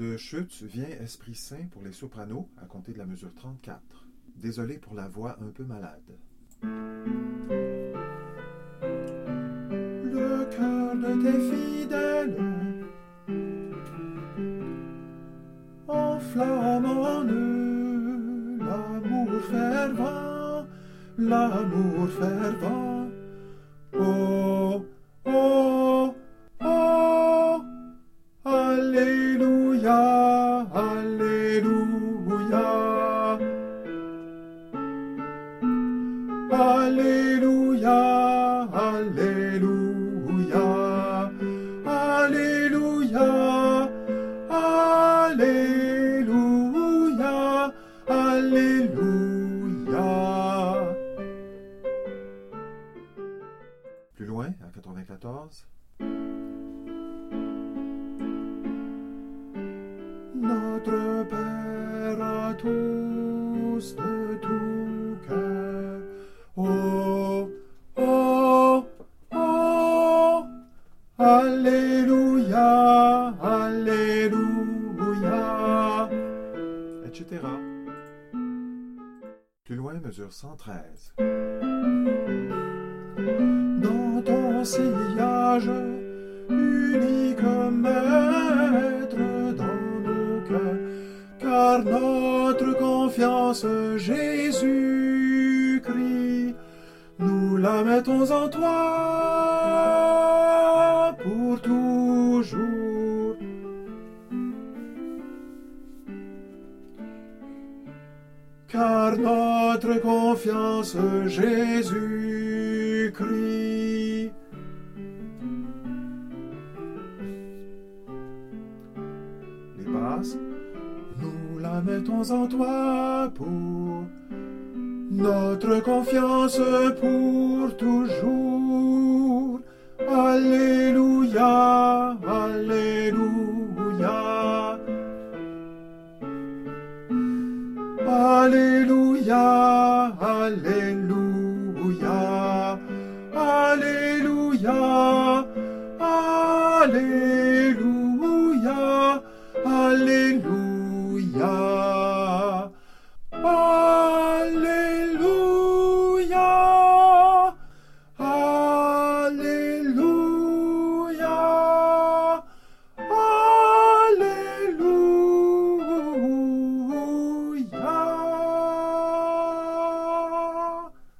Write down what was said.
De Schütz vient Esprit Saint pour les sopranos à compter de la mesure 34. Désolé pour la voix un peu malade. Le cœur de tes fidèles enflamme en eux l'amour fervent, l'amour fervent. Oh, oh, oh, Alléluia, Alléluia, Alléluia, Alléluia, Alléluia, Alléluia, Alléluia. Plus loin, à 94. Notre Père à tous de tout cœur. Oh, oh, oh, Alléluia, Alléluia, etc. Plus loin, mesure 113. Dans ton sillage, unique maître dans nos cœurs, car notre confiance, Jésus-Christ, nous la mettons en toi pour toujours. Car notre confiance, Jésus-Christ. Les basses, nous la mettons en toi pour notre confiance pour toujours. Alléluia, Alléluia, Alléluia, Alléluia, Alléluia, Alléluia.